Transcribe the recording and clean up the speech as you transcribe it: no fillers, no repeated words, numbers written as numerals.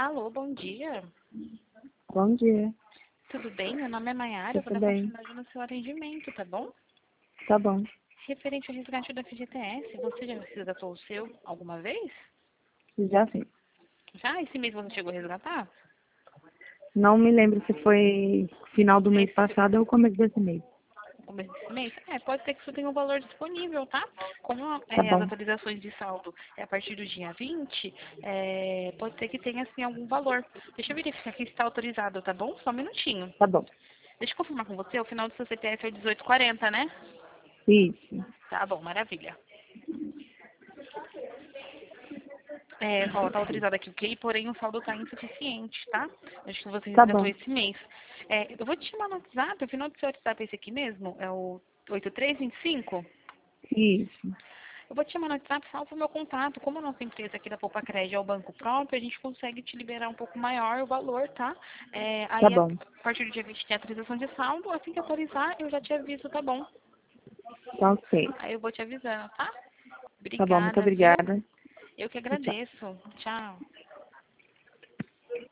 Alô, bom dia. Bom dia. Tudo bem? Meu nome é Mayara, eu vou Tudo dar bem? continuidade no seu atendimento, tá bom? Tá bom. Referente ao resgate da FGTS, você já resgatou o seu alguma vez? Já sim. Já? Esse mês você chegou a resgatar? Não me lembro se foi final do mês Nesse passado ou começo desse mês. começo desse mês? Pode ser que isso tenha um valor disponível, tá? Como Tá as bom. atualizações de saldo é a partir do dia 20, pode ser que tenha, assim, algum valor. Deixa eu verificar aqui se está autorizado, tá bom? Só um minutinho. Tá bom. Deixa eu confirmar com você, o final do seu CPF é 1840, né? Isso. Tá bom, maravilha. Tá autorizado aqui, ok? Porém, o saldo tá insuficiente, tá? Acho que você Tá resgatou bom. esse mês. Eu vou te chamar no WhatsApp, o final do seu WhatsApp é esse aqui mesmo? É o 8325? Isso. Eu vou te chamar no WhatsApp, salva o meu contato. Como a nossa empresa aqui da Poupa Crédito é o banco próprio, a gente consegue te liberar um pouco maior o valor, tá? Tá Aí, a bom. partir do dia 20 tem a atualização de saldo. Assim que atualizar, eu já te aviso, tá bom? Tá ok. Aí eu vou te avisando, tá? Tá bom. Muito Obrigada, viu? obrigada. Eu que Tchau, tchau. agradeço. Tchau.